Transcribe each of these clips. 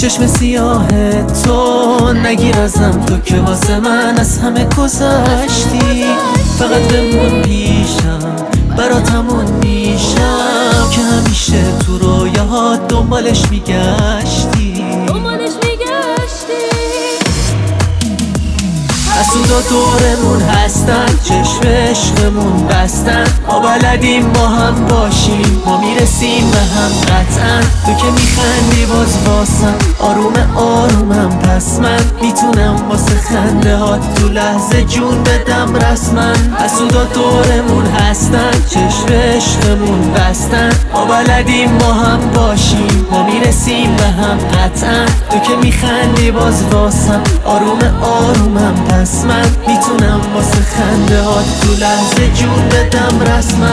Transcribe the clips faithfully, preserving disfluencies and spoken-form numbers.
چشم سیاه تو نگیر ازم، تو که واسه من از همه گذشتی. فقط بمون پیشم، براتمون میشم که همیشه تو رویاهات دنبالش میگشتی دنبالش میگشتی. حسودا دورمون هستن، چشم عشقمون بستن. ما بلدیم با هم باشیم، ما میرسیم به هم قطعا. تو که میخندی باز واسم، آروم آرومم. پس من میتونم واسه خنده هات تو لحظه جون بدم رسما. حسودا دورمون هستن، چشم عشقمون بستن. ما بلدیم با هم باشیم، ما میرسیم به هم قطعا. تو که میخندی باز واسم، آروم آرومم. پس من میتونم واسه خنده هات تو لحظه جون بدم رسما.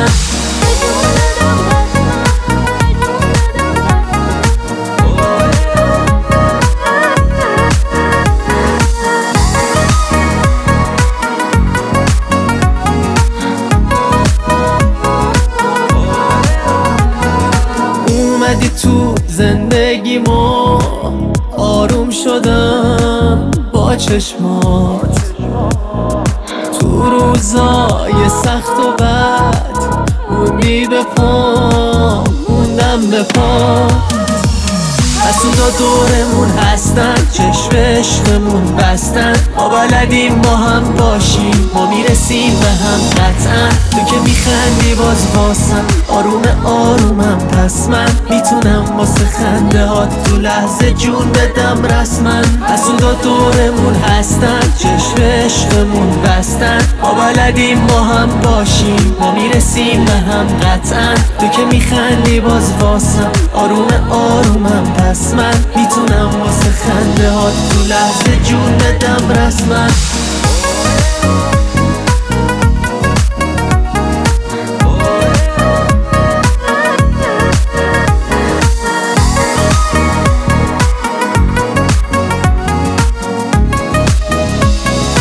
اومدی تو زندگیمو، آروم شدم با چشمات. تو روزای سخت و بد موندی به پا، موندم به پا. حسودا دورمون هستن، چشم عشقمون بستن. ما بلدیم با هم باشیم، ما میرسیم به هم قطعا. تو که میخندی باز واسم، آروم آرومم. پس من میتونم واسه خنده هات تو لحظه جون بدم رسما. حسودا دورمون هستن، چشم عشقمون بستن. ما بلدیم با هم باشیم، ما میرسیم به هم قطعا. تو که میخندی باز واسم، آروم آرومم. پس من میتونم واسه خنده هات تو لحظه جون بدم رسما.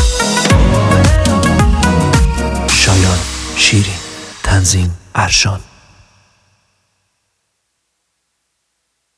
شایان شیرین، تنظیم ارشان.